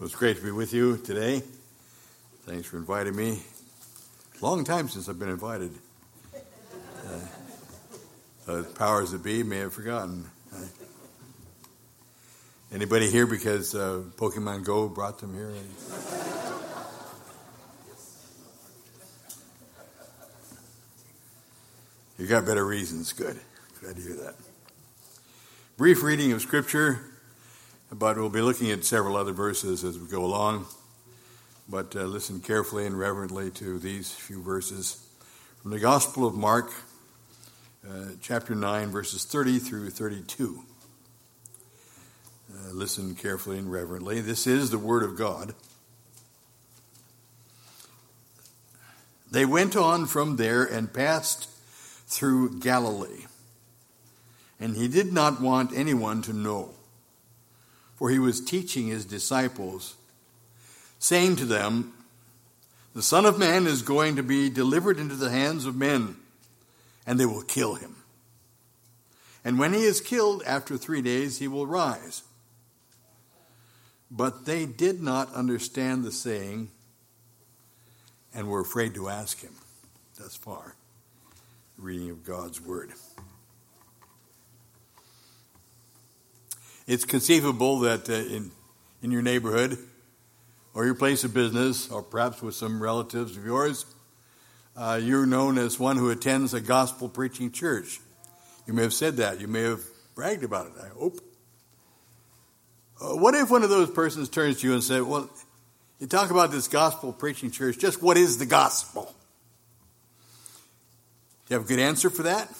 Well, it's great to be with you today. Thanks for inviting me. Long time since I've been invited. The powers that be may have forgotten. Anybody here because Pokemon Go brought them here? You got better reasons. Good. Glad to hear that. Brief reading of Scripture, but we'll be looking at several other verses as we go along. But listen carefully and reverently to these few verses from the Gospel of Mark, chapter 9, verses 30 through 32. Listen carefully and reverently. This is the Word of God. They went on from there and passed through Galilee. And he did not want anyone to know, for he was teaching his disciples, saying to them, "The Son of Man is going to be delivered into the hands of men, and they will kill him. And when he is killed, after 3 days he will rise." But they did not understand the saying and were afraid to ask him. Thus far, the reading of God's Word. It's conceivable that in your neighborhood or your place of business, or perhaps with some relatives of yours, you're known as one who attends a gospel preaching church. You may have said that. You may have bragged about it, I hope. What if one of those persons turns to you and says, "Well, you talk about this gospel preaching church, just what is the gospel?" Do you have a good answer for that?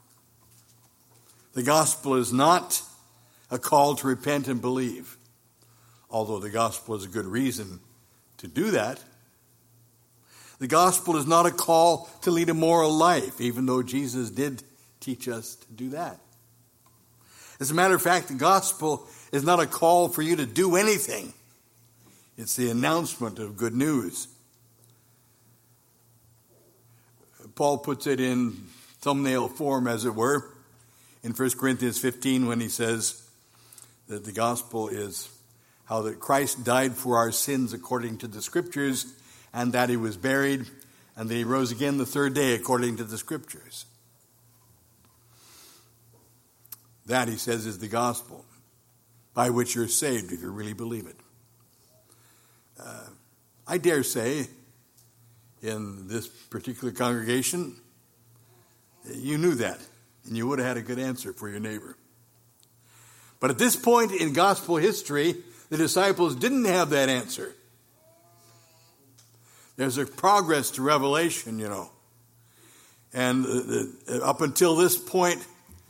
The gospel is not a call to repent and believe, although the gospel is a good reason to do that. The gospel is not a call to lead a moral life, even though Jesus did teach us to do that. As a matter of fact, the gospel is not a call for you to do anything. It's the announcement of good news. Paul puts it in thumbnail form, as it were, in 1 Corinthians 15 when he says that the gospel is how that Christ died for our sins according to the Scriptures, and that he was buried, and that he rose again the third day according to the Scriptures. That, he says, is the gospel by which you're saved if you really believe it. I dare say, in this particular congregation, you knew that, and you would have had a good answer for your neighbor. But at this point in gospel history, the disciples didn't have that answer. There's a progress to revelation, you know. And up until this point,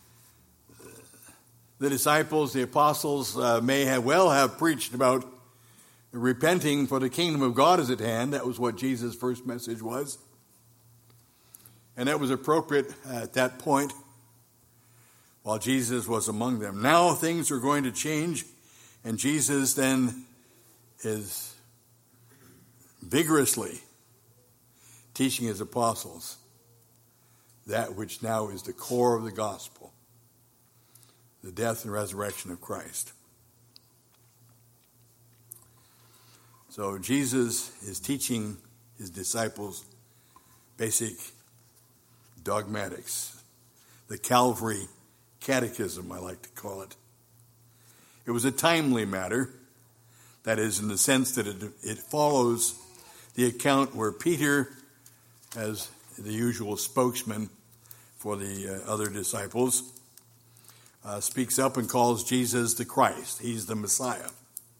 the disciples, the apostles, may have preached about repenting, for the kingdom of God is at hand. That was what Jesus' first message was. And that was appropriate at that point while Jesus was among them. Now things are going to change, and Jesus then is vigorously teaching his apostles that which now is the core of the gospel, the death and resurrection of Christ. So Jesus is teaching his disciples basic dogmatics, the Calvary Catechism, I like to call it. It was a timely matter, that is, in the sense that it follows the account where Peter, as the usual spokesman for the other disciples, speaks up and calls Jesus the Christ. He's the Messiah.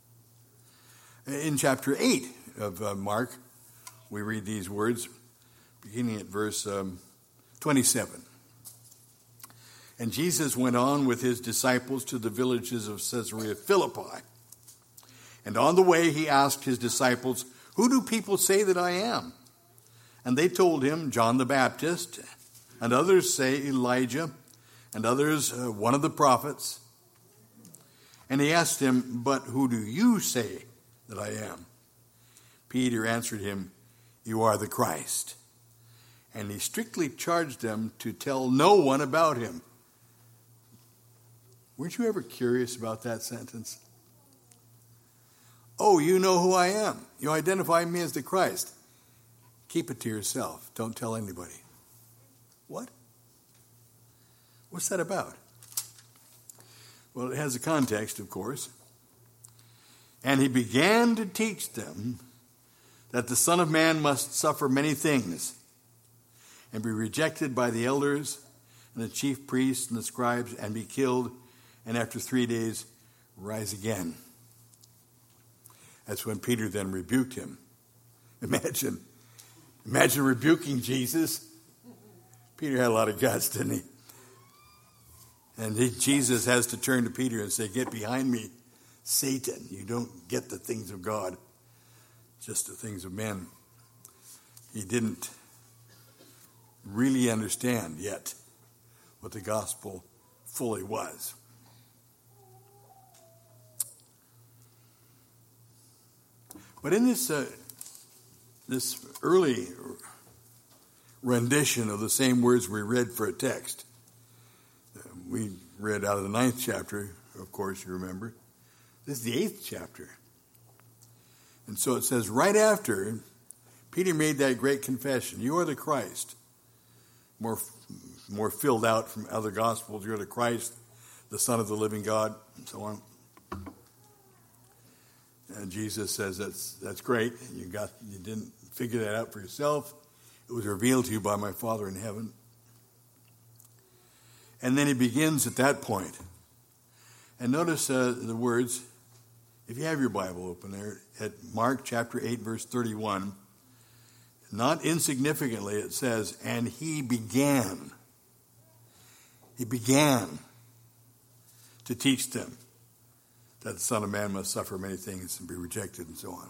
In chapter 8 of Mark, we read these words, beginning at verse 27. "And Jesus went on with his disciples to the villages of Caesarea Philippi. And on the way he asked his disciples, 'Who do people say that I am?' And they told him, 'John the Baptist, and others say Elijah, and others one of the prophets.' And he asked him, 'But who do you say that I am?' Peter answered him, 'You are the Christ.' And he strictly charged them to tell no one about him." Weren't you ever curious about that sentence? Oh, you know who I am. You identify me as the Christ. Keep it to yourself. Don't tell anybody. What? What's that about? Well, it has a context, of course. And he began to teach them that the Son of Man must suffer many things and be rejected by the elders and the chief priests and the scribes and be killed, and after 3 days rise again. That's when Peter then rebuked him. Imagine rebuking Jesus. Peter had a lot of guts, didn't he? And Jesus has to turn to Peter and say, "Get behind me, Satan. You don't get the things of God, just the things of men." He didn't really understand yet what the gospel fully was. But in this early rendition of the same words we read for a text, we read out of the 9th chapter, of course, you remember. This is the 8th chapter. And so it says, right after Peter made that great confession, "You are the Christ," more filled out from other gospels, "You're the Christ, the Son of the living God," and so on. And Jesus says, that's great. You didn't figure that out for yourself. It was revealed to you by my Father in heaven. And then he begins at that point. And notice the words, if you have your Bible open there, at Mark chapter 8, verse 31, not insignificantly it says, and he began to teach them that the Son of Man must suffer many things and be rejected and so on.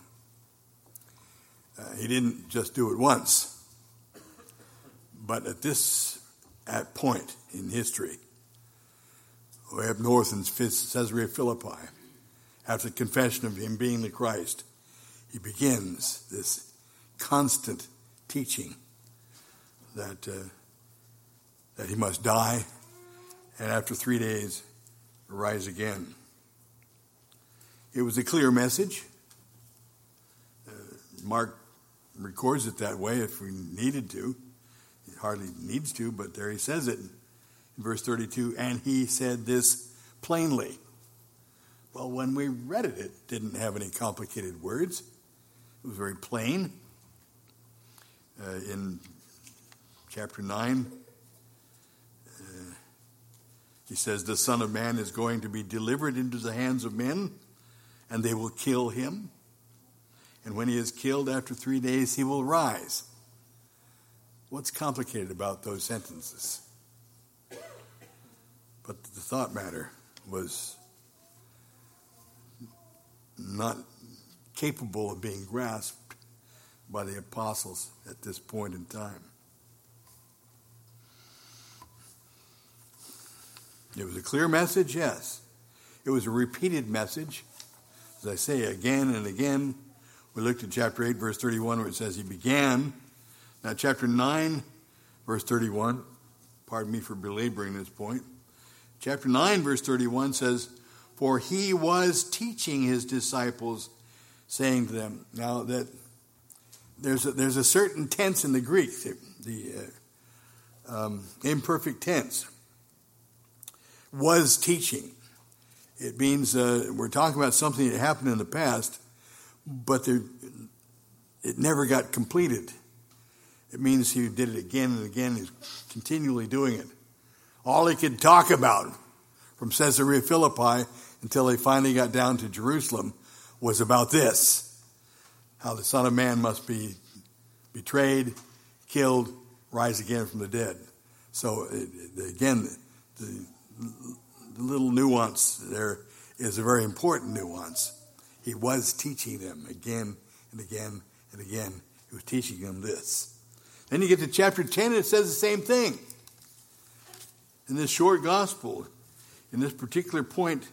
He didn't just do it once, but at point in history, way up north in Caesarea Philippi, after the confession of him being the Christ, he begins this constant teaching that he must die and after 3 days rise again. It was a clear message. Mark records it that way if we needed to. He hardly needs to, but there he says it in verse 32, and he said this plainly. Well, when we read it, it didn't have any complicated words. It was very plain. In chapter 9, he says, the Son of Man is going to be delivered into the hands of men, and they will kill him. And when he is killed after 3 days, he will rise. What's complicated about those sentences? But the thought matter was not capable of being grasped by the apostles at this point in time. It was a clear message, yes. It was a repeated message. As I say again and again, we looked at chapter 8, verse 31, where it says he began. Now, chapter 9, verse 31, pardon me for belaboring this point. Chapter 9, verse 31 says, for he was teaching his disciples, saying to them. Now, that there's a certain tense in the Greek, the imperfect tense. Was teaching. It means we're talking about something that happened in the past, but it never got completed. It means he did it again and again. He's continually doing it. All he could talk about from Caesarea Philippi until they finally got down to Jerusalem was about this. How the Son of Man must be betrayed, killed, rise again from the dead. So again, the little nuance there is a very important nuance. He was teaching them again and again and again. He was teaching them this. Then you get to chapter 10, and it says the same thing. In this short gospel, in this particular point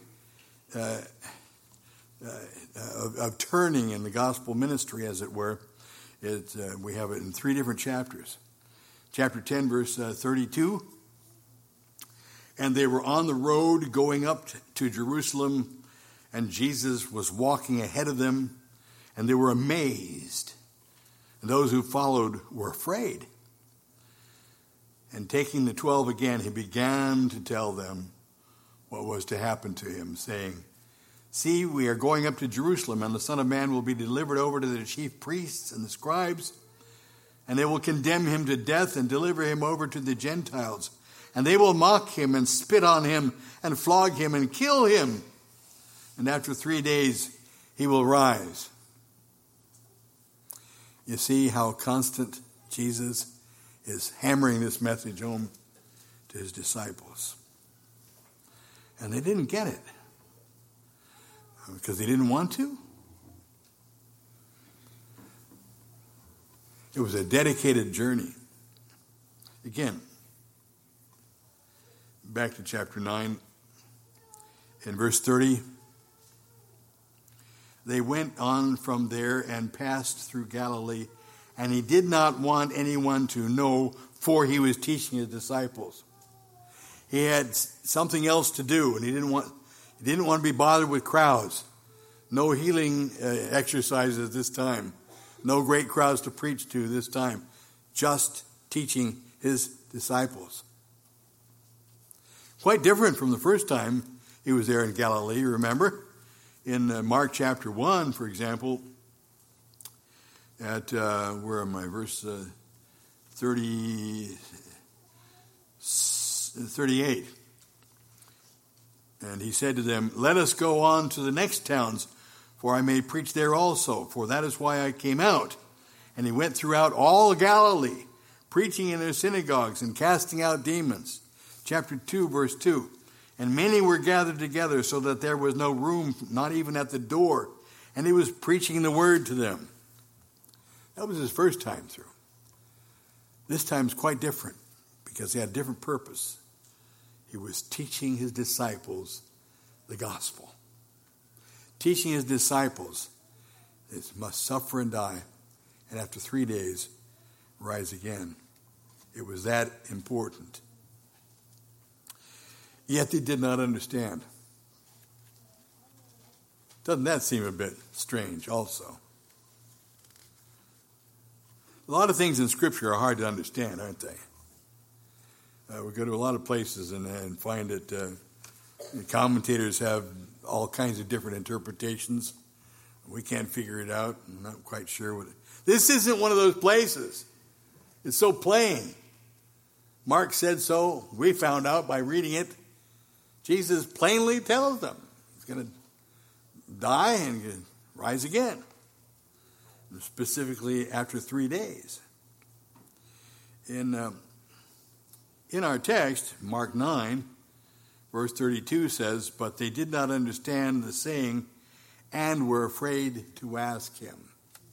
of turning in the gospel ministry, as it were, we have it in 3 different chapters. Chapter 10, verse 32. And they were on the road going up to Jerusalem, and Jesus was walking ahead of them, and they were amazed. And those who followed were afraid. And taking the 12 again, he began to tell them what was to happen to him, saying, "See, we are going up to Jerusalem, and the Son of Man will be delivered over to the chief priests and the scribes, and they will condemn him to death and deliver him over to the Gentiles. And they will mock him and spit on him and flog him and kill him. And after 3 days he will rise." You see how constant Jesus is hammering this message home to his disciples. And they didn't get it. Because they didn't want to. It was a dedicated journey. Again, back to chapter 9, in verse 30. They went on from there and passed through Galilee, and he did not want anyone to know, for he was teaching his disciples. He had something else to do, and he didn't want to be bothered with crowds. No healing exercises this time. No great crowds to preach to this time. Just teaching his disciples. Quite different from the first time he was there in Galilee, remember? In Mark chapter 1, for example, at, where am I, verse 38. And he said to them, "Let us go on to the next towns, for I may preach there also, for that is why I came out." And he went throughout all Galilee, preaching in their synagogues and casting out demons. Chapter 2, verse 2. And many were gathered together so that there was no room, not even at the door. And he was preaching the word to them. That was his first time through. This time is quite different because he had a different purpose. He was teaching his disciples the gospel. Teaching his disciples they must suffer and die, and after 3 days rise again. It was that important. Yet they did not understand. Doesn't that seem a bit strange also? A lot of things in Scripture are hard to understand, aren't they? We go to a lot of places and find that the commentators have all kinds of different interpretations. We can't figure it out. I'm not quite sure what This isn't one of those places. It's so plain. Mark said so. We found out by reading it. Jesus plainly tells them he's going to die and rise again. Specifically after 3 days. In our text, Mark 9, verse 32 says, "But they did not understand the saying and were afraid to ask him."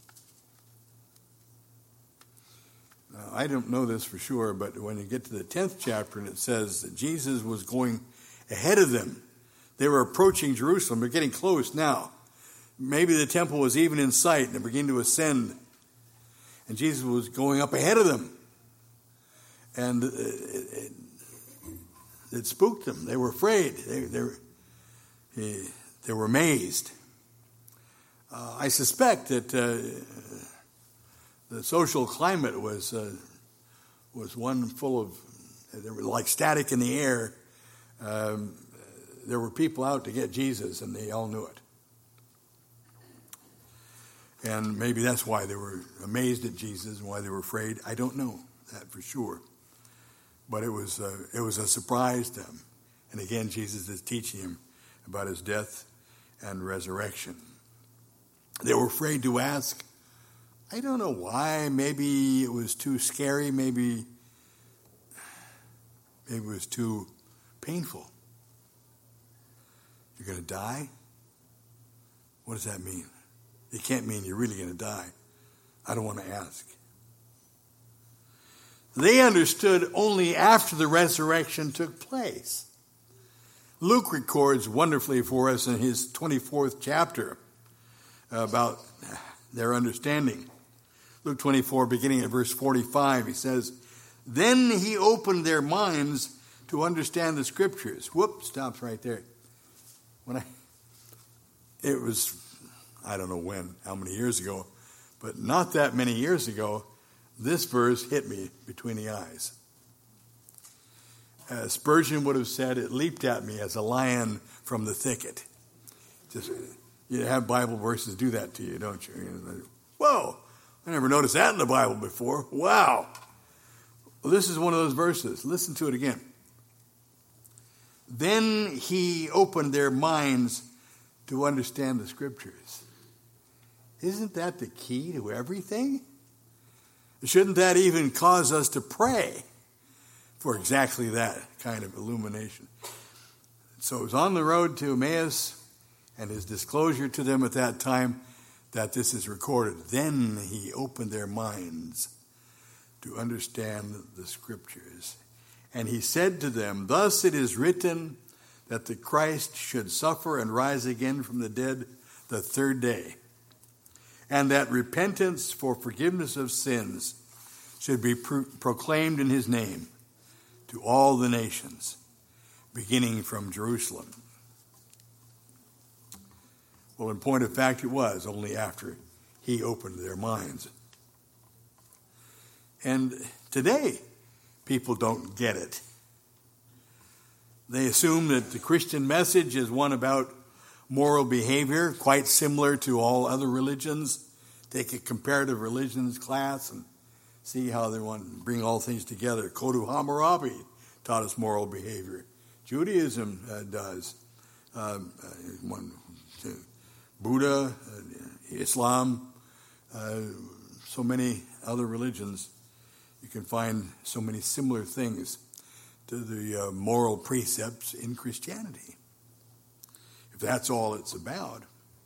Now, I don't know this for sure, but when you get to the 10th chapter and it says that Jesus was going ahead of them, they were approaching Jerusalem. They're getting close now. Maybe the temple was even in sight and they began to ascend. And Jesus was going up ahead of them. And it spooked them. They were afraid. They were amazed. I suspect that the social climate was one full of, there were like static in the air. There were people out to get Jesus, and they all knew it. And maybe that's why they were amazed at Jesus and why they were afraid. I don't know that for sure. But it was a surprise to them. And again, Jesus is teaching him about his death and resurrection. They were afraid to ask. I don't know why. Maybe it was too scary. Maybe it was too painful. You're going to die? What does that mean? It can't mean you're really going to die. I don't want to ask. They understood only after the resurrection took place. Luke records wonderfully for us in his 24th chapter about their understanding. Luke 24, beginning at verse 45, he says, "Then he opened their minds to understand the Scriptures." Whoop, stops right there. it was, I don't know when, how many years ago, but not that many years ago, this verse hit me between the eyes. Spurgeon would have said, it leaped at me as a lion from the thicket. Just, you have Bible verses do that to you, don't you? Whoa, I never noticed that in the Bible before. Wow. Well, this is one of those verses. Listen to it again. Then he opened their minds to understand the scriptures. Isn't that the key to everything? Shouldn't that even cause us to pray for exactly that kind of illumination? So it was on the road to Emmaus, and his disclosure to them at that time that this is recorded. Then he opened their minds to understand the scriptures. And he said to them, thus it is written that the Christ should suffer and rise again from the dead the third day, and that repentance for forgiveness of sins should be proclaimed in his name to all the nations, beginning from Jerusalem. Well, in point of fact, it was only after he opened their minds. And today, people don't get it. They assume that the Christian message is one about moral behavior, quite similar to all other religions. Take a comparative religions class and see how they want to bring all things together. Kodhu Hammurabi taught us moral behavior. Judaism does. Buddha, Islam, so many other religions. You can find so many similar things to the moral precepts in Christianity, if that's all it's about.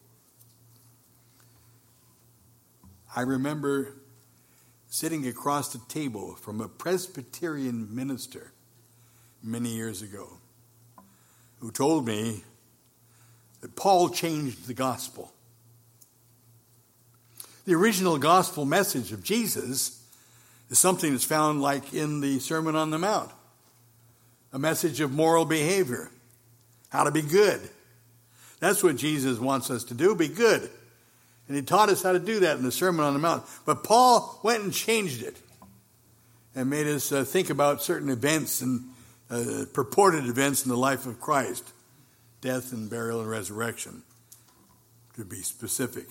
I remember sitting across the table from a Presbyterian minister many years ago who told me that Paul changed the gospel. The original gospel message of Jesus is something that's found like in the Sermon on the Mount. A message of moral behavior, how to be good. That's what Jesus wants us to do, be good. And he taught us how to do that in the Sermon on the Mount. But Paul went and changed it and made us think about certain events and purported events in the life of Christ. Death and burial and resurrection, to be specific.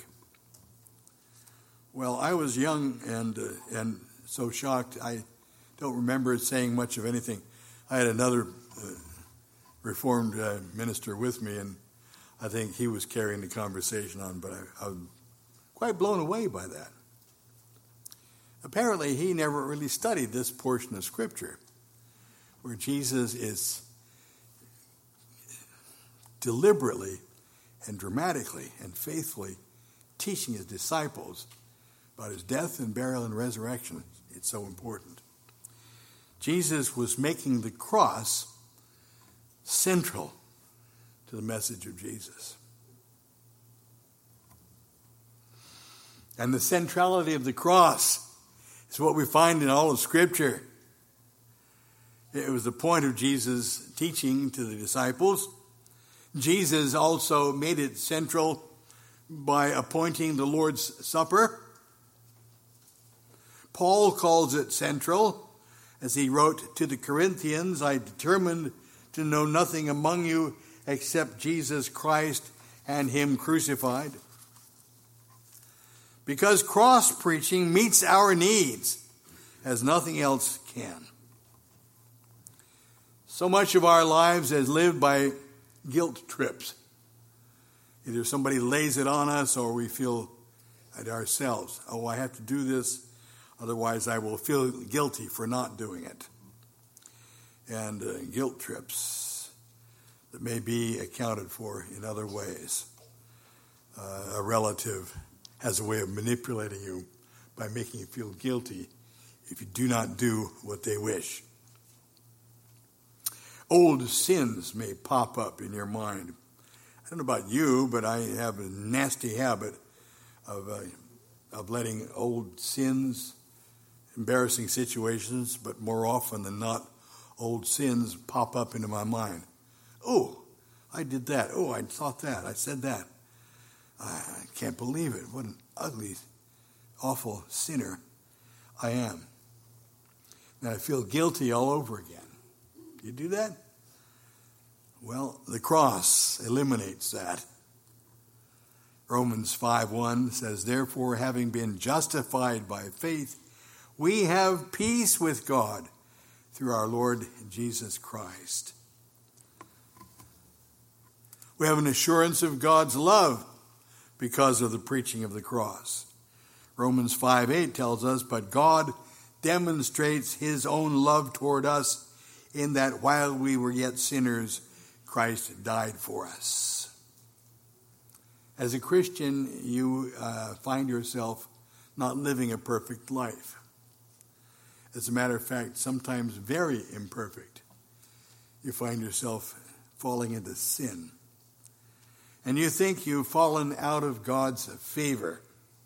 Well, I was young and so shocked I don't remember saying much of anything. I had another Reformed minister with me, and I think he was carrying the conversation on, but I was quite blown away by that. Apparently, he never really studied this portion of Scripture, where Jesus is deliberately and dramatically and faithfully teaching his disciples about his death and burial and resurrection. It's so important. Jesus was making the cross central to the message of Jesus. And the centrality of the cross is what we find in all of Scripture. It was the point of Jesus' teaching to the disciples. Jesus also made it central by appointing the Lord's Supper. Paul calls it central as he wrote to the Corinthians, I determined to know nothing among you except Jesus Christ and him crucified. Because cross preaching meets our needs as nothing else can. So much of our lives is lived by guilt trips. Either somebody lays it on us or we feel it ourselves. Oh, I have to do this, otherwise I will feel guilty for not doing it. And guilt trips that may be accounted for in other ways. A relative has a way of manipulating you by making you feel guilty if you do not do what they wish. Old sins may pop up in your mind. I don't know about you, but I have a nasty habit of letting old sins, embarrassing situations, but more often than not, old sins pop up into my mind. Oh, I did that. Oh, I thought that. I said that. I can't believe it. What an ugly, awful sinner I am. And I feel guilty all over again. You do that? Well, the cross eliminates that. Romans 5:1 says, therefore, having been justified by faith, we have peace with God through our Lord Jesus Christ. We have an assurance of God's love because of the preaching of the cross. Romans 5:8 tells us, but God demonstrates his own love toward us in that while we were yet sinners, Christ died for us. As a Christian, you find yourself not living a perfect life. As a matter of fact, sometimes very imperfect. You find yourself falling into sin. And you think you've fallen out of God's favor.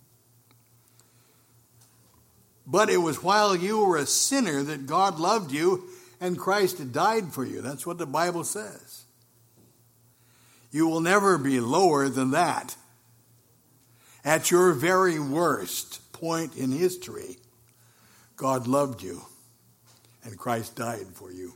But it was while you were a sinner that God loved you and Christ died for you. That's what the Bible says. You will never be lower than that. At your very worst point in history, God loved you and Christ died for you.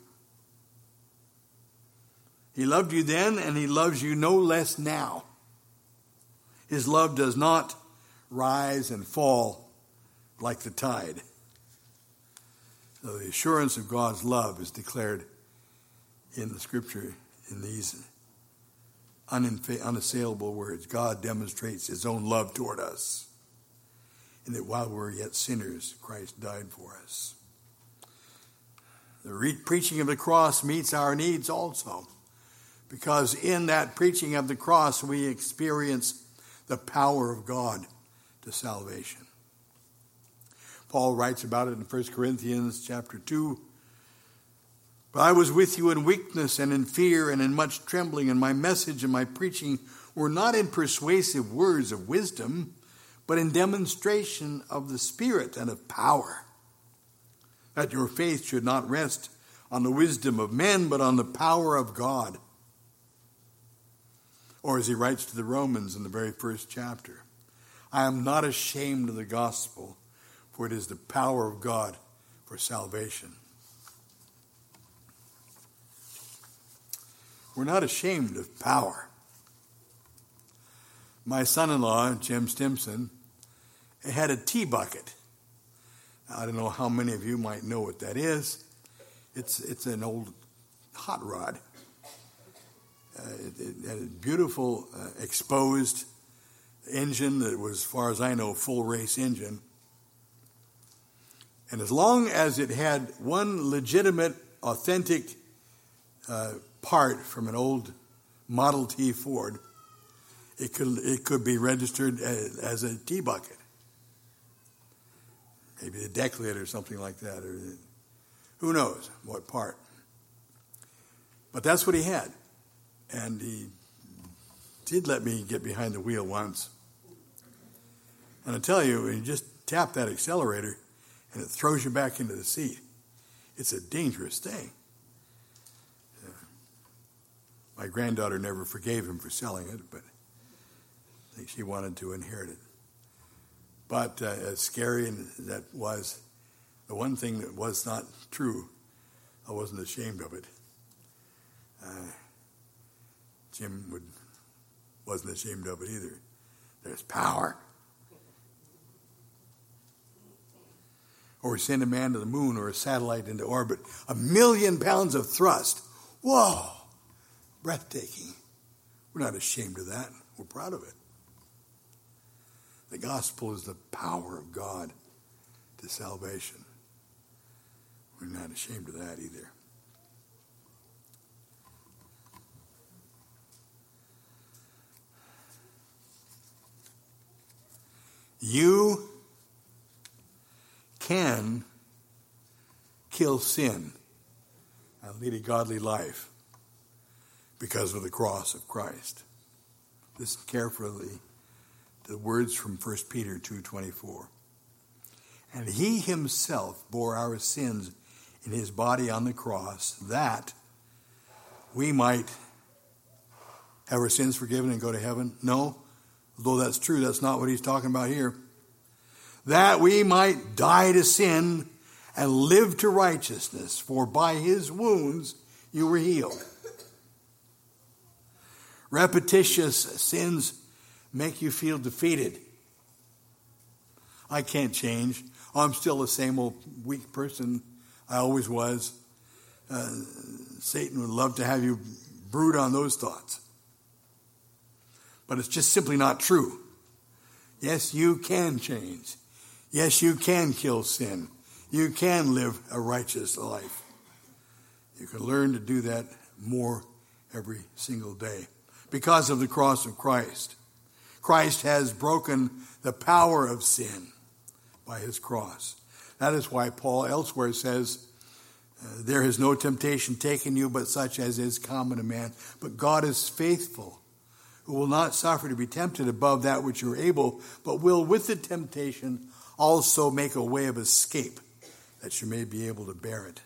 He loved you then and he loves you no less now. His love does not rise and fall like the tide. So the assurance of God's love is declared in the scripture in these unassailable words. God demonstrates his own love toward us, and that while we're yet sinners, Christ died for us. The preaching of the cross meets our needs also, because in that preaching of the cross, we experience the power of God to salvation. Paul writes about it in 1 Corinthians chapter 2. But I was with you in weakness and in fear and in much trembling, and my message and my preaching were not in persuasive words of wisdom, but in demonstration of the Spirit and of power, that your faith should not rest on the wisdom of men, but on the power of God. Or as he writes to the Romans in the very first chapter, I am not ashamed of the gospel, for it is the power of God for salvation. We're not ashamed of power. My son-in-law, Jim Stimson, had a tea bucket. Now, I don't know how many of you might know what that is. It's an old hot rod. It had a beautiful exposed engine that was, as far as I know, full race engine. And as long as it had one legitimate, authentic part from an old Model T Ford, it could be registered as a tea bucket. Maybe a deck lid or something like that, or who knows what part. But that's what he had. And he did let me get behind the wheel once. And I tell you, when you just tap that accelerator and it throws you back into the seat, it's a dangerous thing. My granddaughter never forgave him for selling it, but I think she wanted to inherit it. But as scary as that was, the one thing that was not true, I wasn't ashamed of it. Jim wasn't ashamed of it either. There's power. Or send a man to the moon or a satellite into orbit. 1 million pounds of thrust. Whoa! Breathtaking. We're not ashamed of that. We're proud of it. The gospel is the power of God to salvation. We're not ashamed of that either. You can kill sin and lead a godly life because of the cross of Christ. Listen carefully to the words from 1 Peter 2:24. And he himself bore our sins in his body on the cross, that we might have our sins forgiven and go to heaven. No, Although that's true, that's not what he's talking about here. That we might die to sin and live to righteousness, for by his wounds you were healed. Repetitious sins make you feel defeated. I can't change. I'm still the same old weak person I always was. Satan would love to have you brood on those thoughts. But it's just simply not true. Yes, you can change. Yes, you can kill sin. You can live a righteous life. You can learn to do that more every single day because of the cross of Christ. Christ has broken the power of sin by his cross. That is why Paul elsewhere says, there is no temptation taken you but such as is common to man. But God is faithful, who will not suffer to be tempted above that which you are able, but will with the temptation also make a way of escape, that you may be able to bear it.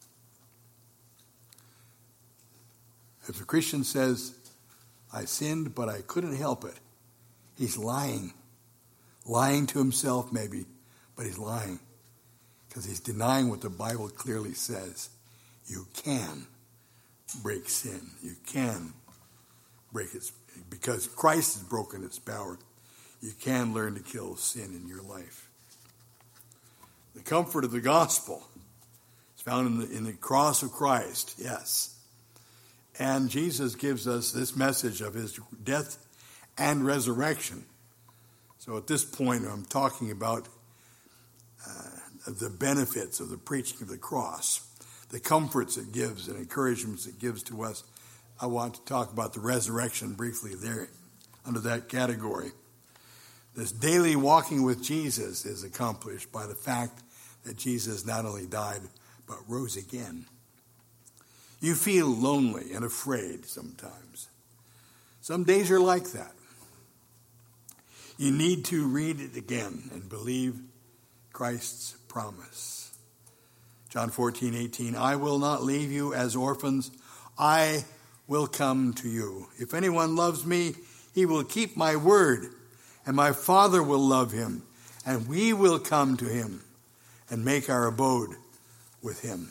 If a Christian says, I sinned, but I couldn't help it, he's lying. Lying to himself maybe, but he's lying. Because he's denying what the Bible clearly says. You can break sin. You can break it. Because Christ has broken its power, you can learn to kill sin in your life. The comfort of the gospel is found in the cross of Christ, yes. And Jesus gives us this message of his death and resurrection. So at this point, I'm talking about the benefits of the preaching of the cross, the comforts it gives and encouragements it gives to us. I want to talk about the resurrection briefly there under that category. This daily walking with Jesus is accomplished by the fact that Jesus not only died, but rose again. You feel lonely and afraid sometimes. Some days are like that. You need to read it again and believe Christ's promise. John 14:18, I will not leave you as orphans. I will come to you. If anyone loves me, he will keep my word, and my Father will love him, and we will come to him and make our abode with him.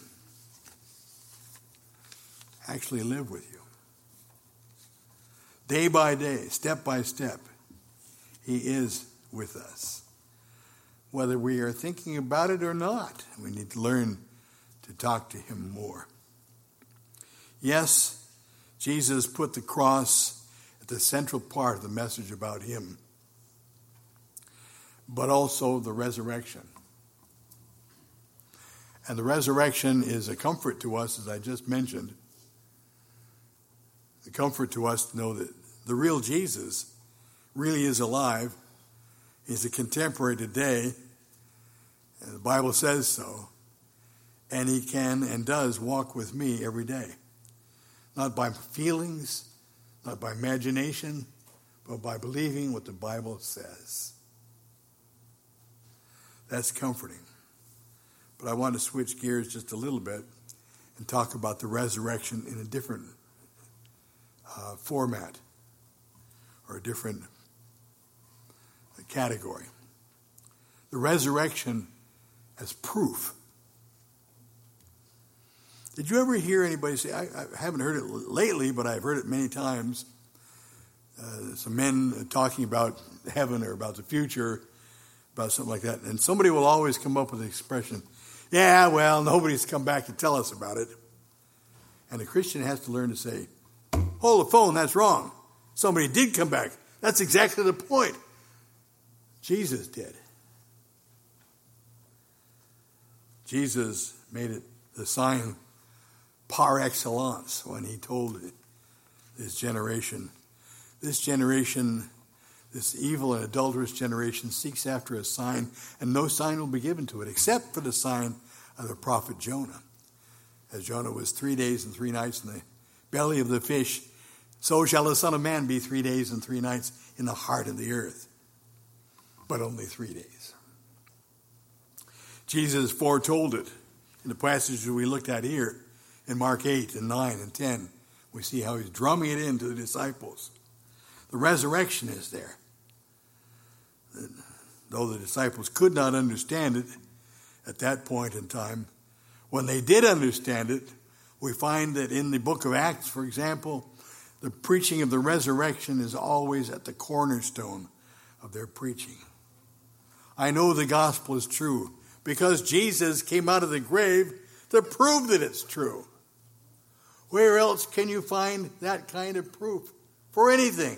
Actually live with you. Day by day, step by step, he is with us. Whether we are thinking about it or not, we need to learn to talk to him more. Yes, Jesus put the cross at the central part of the message about him, but also the resurrection. And the resurrection is a comfort to us, as I just mentioned. The comfort to us to know that the real Jesus really is alive. He's a contemporary today. And the Bible says so. And he can and does walk with me every day. Not by feelings, not by imagination, but by believing what the Bible says. That's comforting. But I want to switch gears just a little bit and talk about the resurrection in a different format or a different category. The resurrection as proof. Did you ever hear anybody say, I haven't heard it lately, but I've heard it many times, some men talking about heaven or about the future, about something like that, and somebody will always come up with the expression, yeah, well, nobody's come back to tell us about it. And a Christian has to learn to say, hold the phone, that's wrong. Somebody did come back. That's exactly the point. Jesus did. Jesus made it the sign par excellence when he told this generation, this evil and adulterous generation seeks after a sign, and no sign will be given to it except for the sign of the prophet Jonah. As Jonah was 3 days and 3 nights in the belly of the fish, so shall the Son of Man be 3 days and 3 nights in the heart of the earth. But only 3 days. Jesus foretold it in the passages we looked at here in Mark 8 and 9 and 10. We see how he's drumming it into the disciples. The resurrection is there. though the disciples could not understand it at that point in time, when they did understand it, we find that in the book of Acts, for example, the preaching of the resurrection is always at the cornerstone of their preaching. I know the gospel is true because Jesus came out of the grave to prove that it's true. Where else can you find that kind of proof for anything?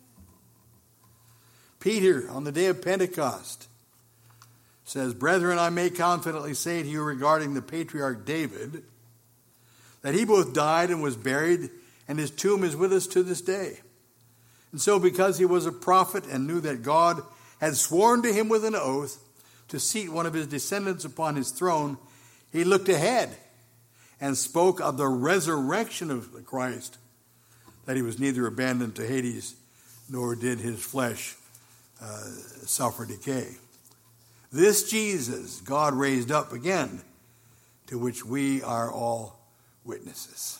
Peter, on the day of Pentecost, says, "Brethren, I may confidently say to you regarding the patriarch David, that he both died and was buried, and his tomb is with us to this day. And so because he was a prophet and knew that God had sworn to him with an oath to seat one of his descendants upon his throne, he looked ahead and spoke of the resurrection of the Christ, that he was neither abandoned to Hades, nor did his flesh suffer decay. This Jesus God raised up again, to which we are all witnesses.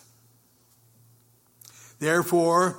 Therefore,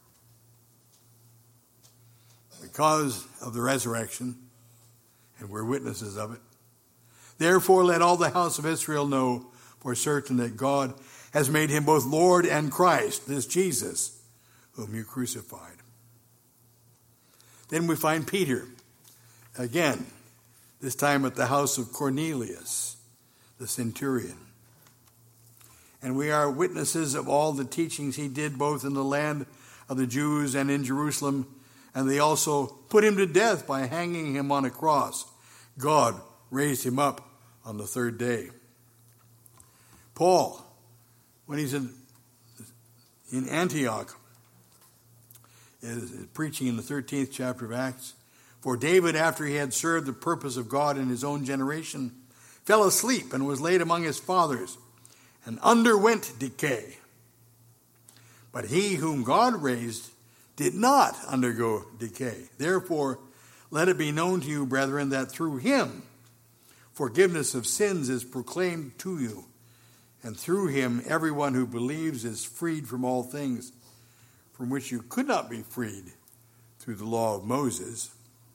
because of the resurrection, and we're witnesses of it, therefore let all the house of Israel know for certain that God has made him both Lord and Christ, this Jesus, whom you crucified." Then we find Peter, again, this time at the house of Cornelius, the centurion. And we are witnesses of all the teachings he did both in the land of the Jews and in Jerusalem. And they also put him to death by hanging him on a cross. God raised him up on the third day. Paul, when he's in Antioch, is preaching in the 13th chapter of Acts. "For David, after he had served the purpose of God in his own generation, fell asleep and was laid among his fathers, and underwent decay. But he whom God raised did not undergo decay. Therefore, let it be known to you, brethren, that through him forgiveness of sins is proclaimed to you, and through him everyone who believes is freed from all things from which you could not be freed through the law of Moses."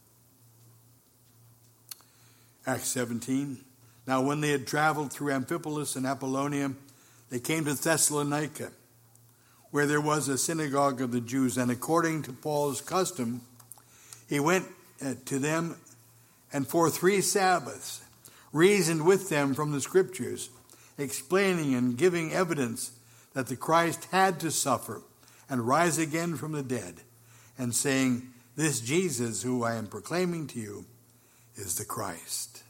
Acts 17. "Now when they had traveled through Amphipolis and Apollonia, they came to Thessalonica, where there was a synagogue of the Jews. And according to Paul's custom, he went to them, and for 3 Sabbaths reasoned with them from the Scriptures, explaining and giving evidence that the Christ had to suffer and rise again from the dead, and saying, 'This Jesus who I am proclaiming to you is the Christ.'"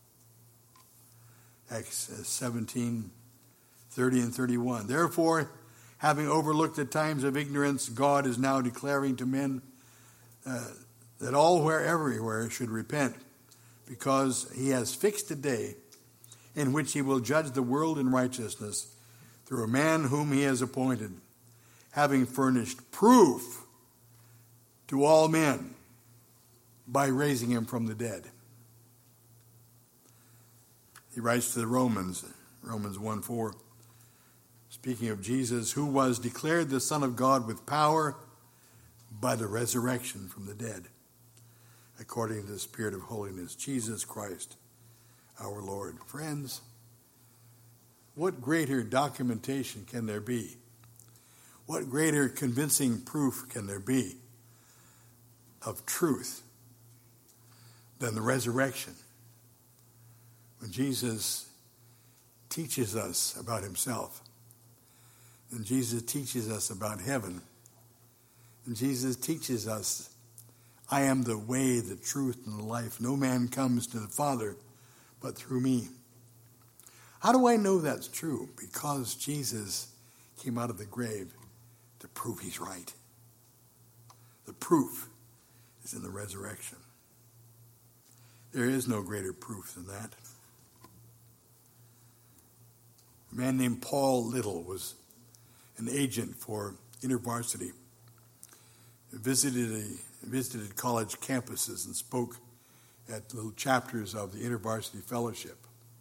Acts 17, 30 and 31. "Therefore, having overlooked the times of ignorance, God is now declaring to men that all everywhere should repent, because he has fixed a day in which he will judge the world in righteousness through a man whom he has appointed, having furnished proof to all men by raising him from the dead." He writes to the Romans 1:4, speaking of Jesus, "who was declared the Son of God with power by the resurrection from the dead, according to the Spirit of holiness, Jesus Christ our Lord." Friends, what greater documentation can there be? What greater convincing proof can there be of truth than the resurrection? When Jesus teaches us about himself, and Jesus teaches us about heaven, and Jesus teaches us, "I am the way, the truth, and the life. No man comes to the Father but through me." How do I know that's true? Because Jesus came out of the grave to prove he's right. The proof is in the resurrection. There is no greater proof than that. A man named Paul Little was an agent for InterVarsity. He visited college campuses and spoke at little chapters of the InterVarsity Fellowship.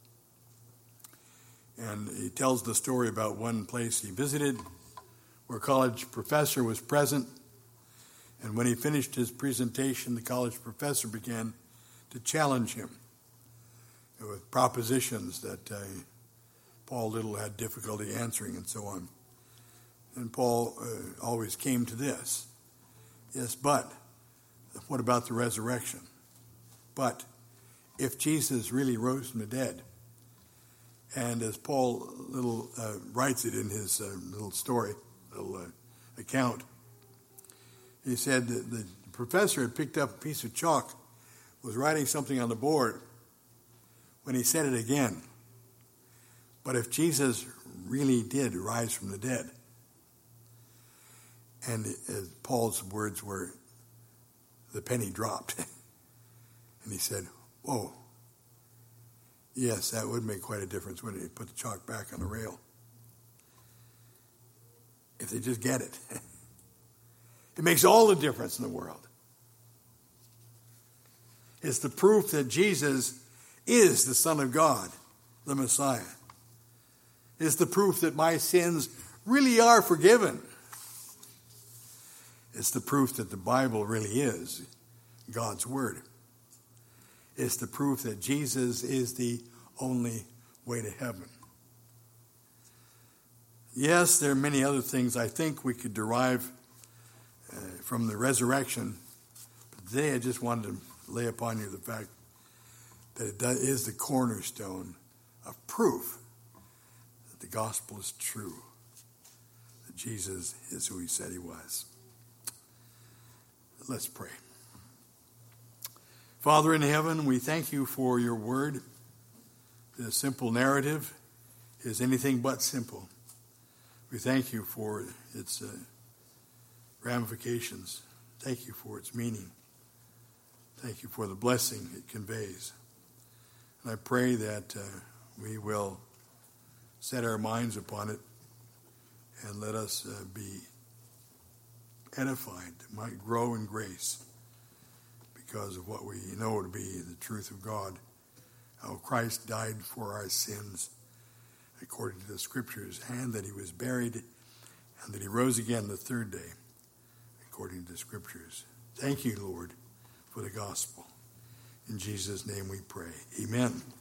And he tells the story about one place he visited where a college professor was present, And when he finished his presentation, the college professor began to challenge him with propositions that Paul Little had difficulty answering and so on. And Paul always came to this. Yes, but what about the resurrection? But if Jesus really rose from the dead, and as Paul Little writes it in his little story, little account, he said that the professor had picked up a piece of chalk, was writing something on the board, when he said it again. But if Jesus really did rise from the dead, and Paul's words were, the penny dropped. And he said, whoa, yes, that would make quite a difference, wouldn't it? He put the chalk back on the rail. If they just get it. It makes all the difference in the world. It's the proof that Jesus is the Son of God, the Messiah. It's the proof that my sins really are forgiven. It's the proof that the Bible really is God's Word. It's the proof that Jesus is the only way to heaven. Yes, there are many other things I think we could derive from the resurrection. But today I just wanted to lay upon you the fact that it is the cornerstone of proof that the gospel is true, that Jesus is who he said he was. Let's pray. Father in heaven, we thank you for your word. The simple narrative is anything but simple. We thank you for its ramifications. Thank you for its meaning. Thank you for the blessing it conveys. And I pray that we will set our minds upon it and let us be edified, might grow in grace because of what we know to be the truth of God, how Christ died for our sins according to the Scriptures, and that he was buried and that he rose again the third day according to the Scriptures. Thank you, Lord, for the gospel. In Jesus' name we pray. Amen.